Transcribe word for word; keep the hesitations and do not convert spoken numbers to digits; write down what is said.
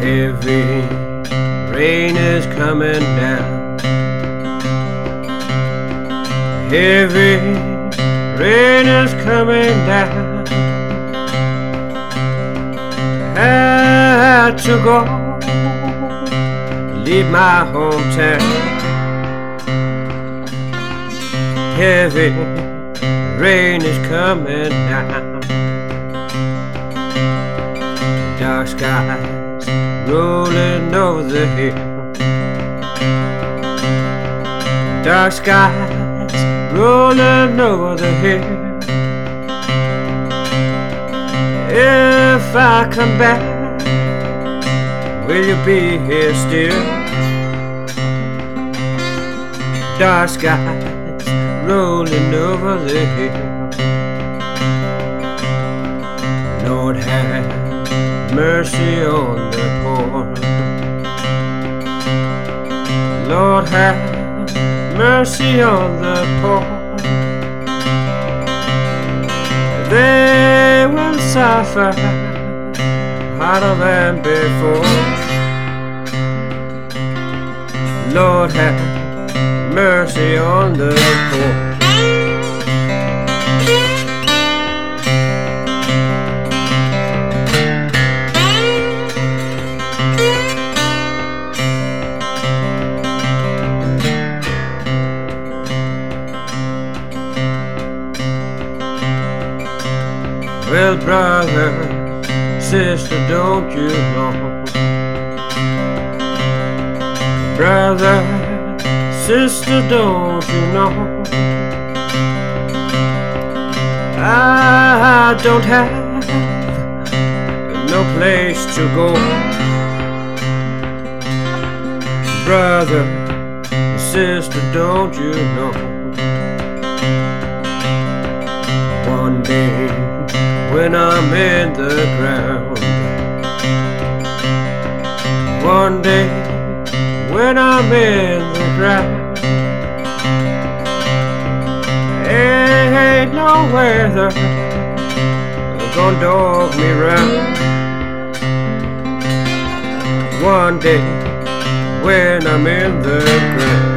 Heavy rain is coming down. Heavy rain is coming down. Had to go, leave my hometown. Heavy rain is coming down. Dark skies rolling over the hill. Dark skies rolling over the hill. If I come back, will you be here still? Dark skies rolling over the hill. Lord, have mercy on the poor. Lord, have mercy on the poor. They will suffer harder than before. Lord, have mercy on the poor. Well, brother, sister, don't you know? Brother, sister, don't you know? I don't have no place to go. Brother, sister, don't you know? One day when I'm in the ground, one day when I'm in the ground, ain't no weather gonna dog me round. One day when I'm in the ground.